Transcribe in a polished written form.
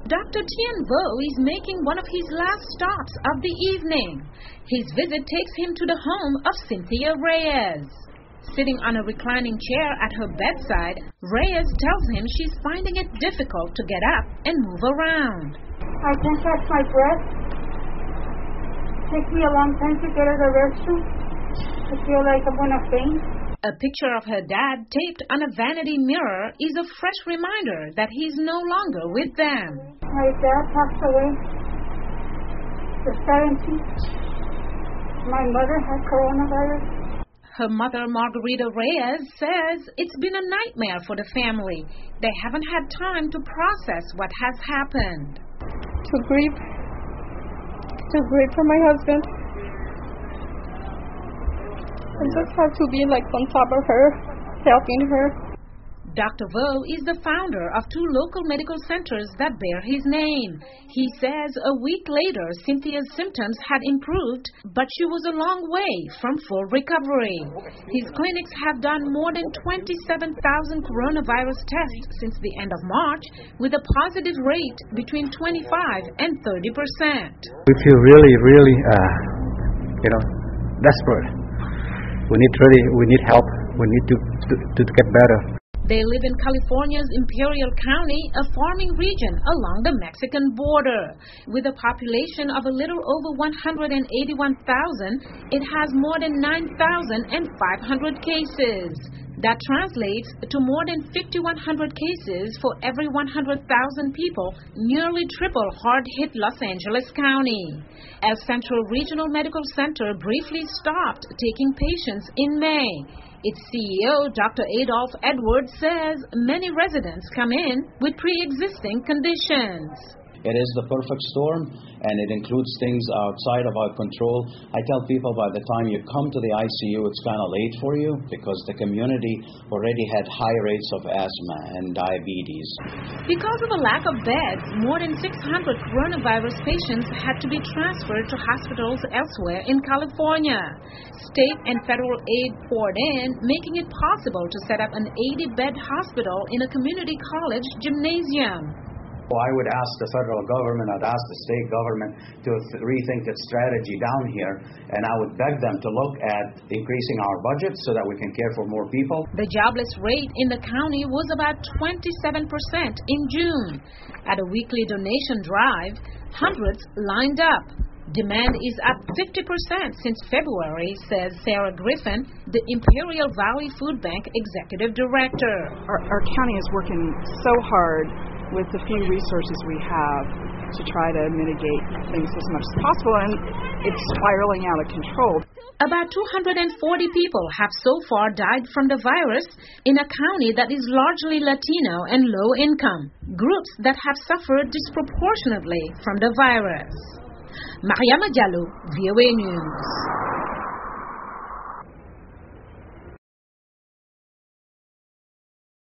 Dr. Tien Vo is making one of his last stops of the evening. His visit takes him to the home of Cynthia Reyes. Sitting on a reclining chair at her bedside, Reyes tells him she's finding it difficult to get up and move around. I can't catch my breath. It takes me a long time to get to the restroom. I feel like I'm going to faint. A picture of her dad taped on a vanity mirror is a fresh reminder that he's no longer with them. My dad passed away the 17th. My mother had coronavirus. Her mother, Margarita Reyes, says it's been a nightmare for the family. They haven't had time to process what has happened. To grieve for my husband. I just have to be like on top of her, helping her. Dr. Vo is the founder of 2 local medical centers that bear his name. He says a week later, Cynthia's symptoms had improved, but she was a long way from full recovery. His clinics have done more than 27,000 coronavirus tests since the end of March, with a positive rate between 25 and 30%. We feel really, desperate. We need help. We need to get better. They live in California's Imperial County, a farming region along the Mexican border. With a population of a little over 181,000, it has more than 9,500 cases. That translates to more than 5,100 cases for every 100,000 people, nearly triple hard-hit Los Angeles County. El Centro Regional Medical Center briefly stopped taking patients in May. Its CEO, Dr. Adolph Edwards, says many residents come in with pre-existing conditions. It is the perfect storm, and it includes things outside of our control. I tell people by the time you come to the ICU, it's kind of late for you because the community already had high rates of asthma and diabetes. Because of a lack of beds, more than 600 coronavirus patients had to be transferred to hospitals elsewhere in California. State and federal aid poured in, making it possible to set up an 80-bed hospital in a community college gymnasium. Well, I would ask the federal government, I'd ask the state government to rethink its strategy down here, and I would beg them to look at increasing our budget so that we can care for more people. The jobless rate in the county was about 27% in June. At a weekly donation drive, hundreds lined up. Demand is up 50% since February, says Sarah Griffin, the Imperial Valley Food Bank Executive Director. Our county is working so hard with the few resources we have to try to mitigate things as much as possible, and it's spiraling out of control. About 240 people have so far died from the virus in a county that is largely Latino and low income, groups that have suffered disproportionately from the virus. Mariama Diallo, VOA News.